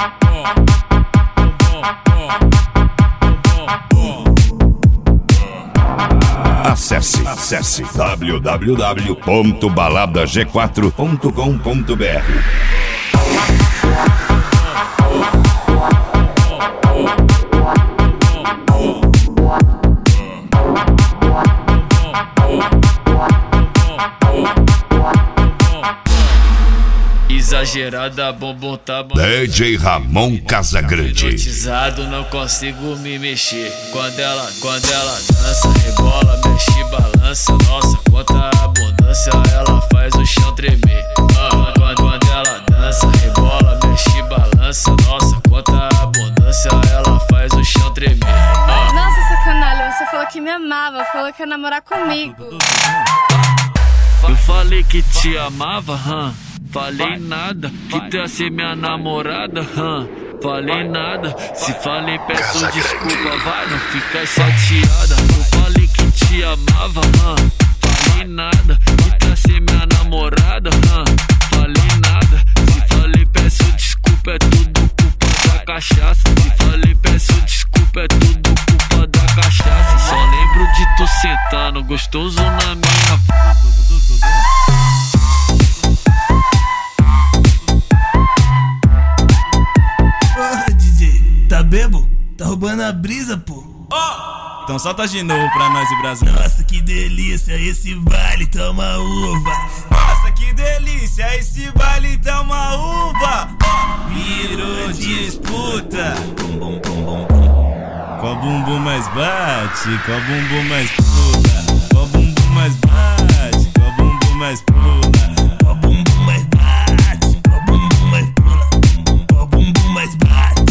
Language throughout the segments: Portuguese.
Acesse www.baladag4.com.br. Exagerada, bumbum tá bom. DJ Ramon Casagrande. Hipnotizado, não consigo me mexer. Quando ela dança, rebola, mexe, balança. Nossa, quanta abundância, ela faz o chão tremer. Quando ela dança, rebola, mexe, balança. Nossa, quanta abundância, ela faz o chão tremer. Nossa, sacanagem, você falou que me amava, falou que ia namorar comigo. Eu falei que te amava, falei nada, que tu ia ser minha namorada, falei nada. Se falei, peço desculpa, vai, não fica chateada. Eu falei que te amava, falei nada, que tu ia ser minha namorada, falei nada. Se falei, peço desculpa, é tudo culpa da cachaça. Se falei, peço desculpa, é tudo culpa da cachaça. Só lembro de tu sentando gostoso na minha. Tá bebo? Tá roubando a brisa, pô. Então solta de novo pra nós e Brasil. Nossa, que delícia, esse baile toma uva. Nossa, que delícia, esse baile toma uva. Virou disputa. Qual bumbum mais bate, qual bumbum mais pula. Qual bumbum mais bate, qual bumbum mais pula. Qual bumbum mais bate, qual bumbum mais pula. Qual bumbum mais bate.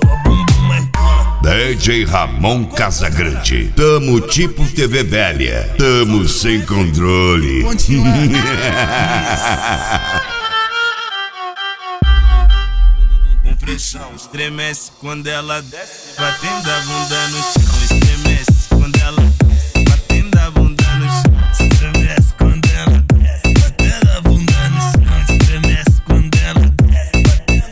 DJ Ramon Casagrande. Tamo tipo TV velha. Tamo sem controle. Pressão, estremece quando ela desce, batendo a bunda no chão. Estremece quando ela desce, batendo a bunda no chão. Estremece quando ela desce, batendo a bunda no chão. Estremece quando ela desce,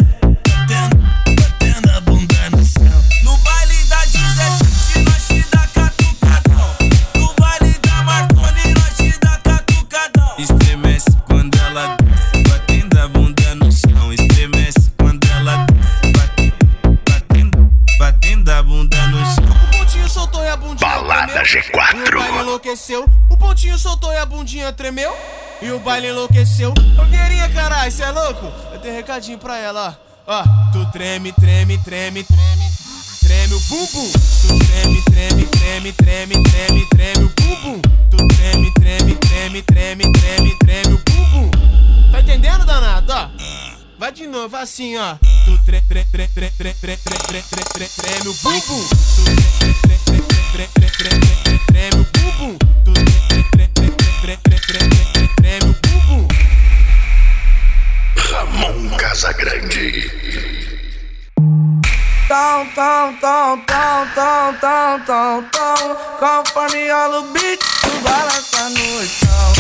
batendo a bunda no chão. No baile da 17 nós te dá catucadão. No baile da Marconi nós te dá catucadão. Estremece quando ela desce, batendo a bunda no chão. Estremece quando ela desce, batendo a bunda no chão. O pontinho soltou e a bundinha Balada tremeu. G4. E o baile enlouqueceu. O pontinho soltou e a bundinha tremeu. E o baile enlouqueceu. Ô Vieirinha, caralho, cê é louco? Eu tenho um recadinho pra ela, ó. Tu treme, treme, treme, treme. Treme o bumbum. Tu treme, treme, treme, treme, treme, treme o bumbum. Tu treme, treme, treme, treme, treme, treme o bumbum. Tá entendendo, danado, ó? Vai de novo, assim, ó. Tu treme o bumbum. Tu treme o bumbum. Tu treme o bumbum. Ramon Casagrande. Tom, conforme rola o beat, tu balança no chão.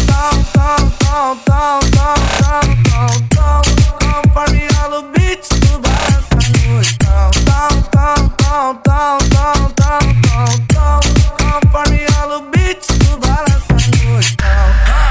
Conforme rola o beat, tu balança no chão. Conforme rola o beat, tu balança no chão.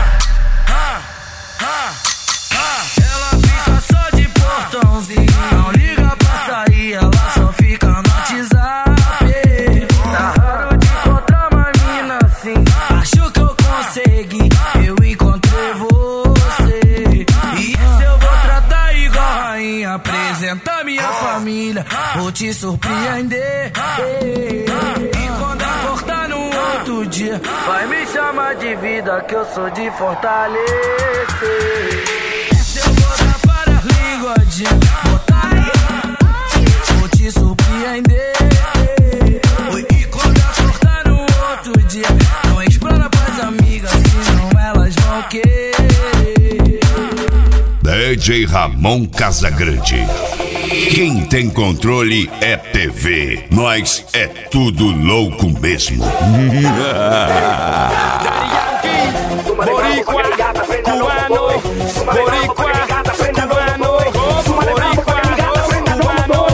Ela fica só de portãozinho, não liga pra sair, ela só fica no WhatsApp. Tá raro de encontrar uma mina assim. Acho que eu consegui, eu encontrei você. E esse eu vou tratar igual rainha, apresentar minha família, vou te surpreender. E quando acordar no outro dia, vai me chamar de vida, que eu sou de fortalecer. Esse eu vou dar para as linguadinhas, botar aí, vou te surpreender. E quando acordar no outro dia, não explana pras amigas, senão elas vão querer. DJ Ramon Casagrande. Quem tem controle é TV. Nós é tudo louco mesmo. Boricua, cubano, boricua, cubano, boricua, cubano.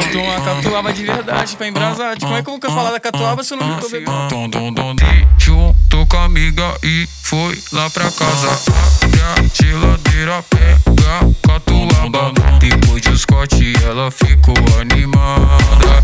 botou uma catuaba de verdade pra embrasar. Como é que eu vou falar da catuaba se eu não tô bebendo? Juntou com a amiga e foi lá pra casa. Abre a geladeira, pega a catuaba. Depois de Scott ela ficou animada.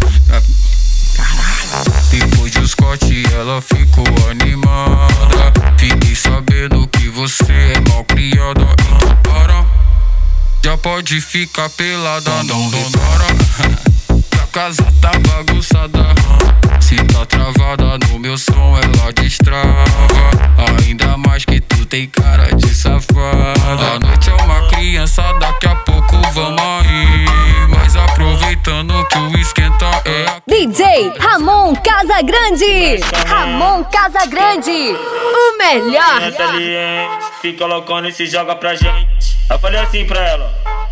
Depois de Scott ela ficou animada. Fiquei sabendo que você é mal criada. Então para, já pode ficar pelada. Não demora, que a casa tá bagunçada. Se tá travada no meu som ela destrava. Ainda mais que tu tem cara de safada. A noite é uma criança, daqui a pouco vamos aí. Mas aproveitando que o esquenta é DJ Ramon Casagrande. Ramon Casagrande, o melhor. Fica loucona e se joga pra gente. Eu falei assim pra ela.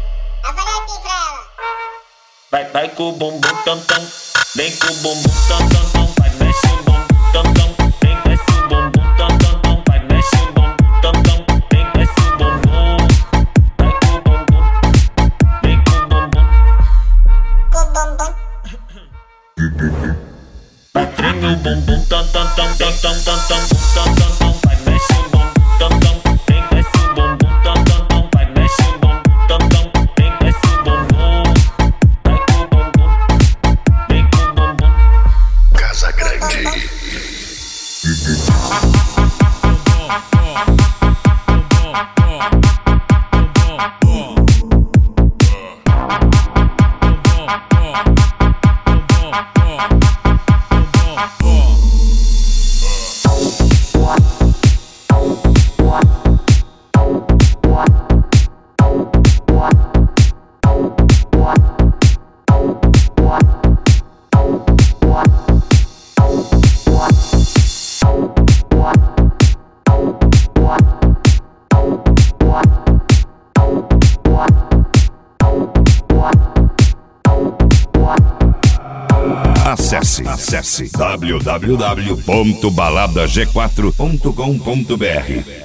Vai com o bumbum tam tam. Vem com o bumbum tam tam tam. Vai mexe o bumbum tam tam. Vem mexe o bumbum tam tam tam. Vai mexe o bumbum tam tam. Vem mexe o bumbum. Vai com o bumbum. Vem com o bumbum. Vai treme o bumbum tam tam tam tam tam tam tam tam tam tam. Vai mexe o bumbum tam tam. Vem mexe o bumbum tam tam tam. Vai mexe o bumbum tam tam. Vem mexe o bumbum. Vai com o bumbum. Vem com o bumbum. Casagrande. Acesse www.baladag4.com.br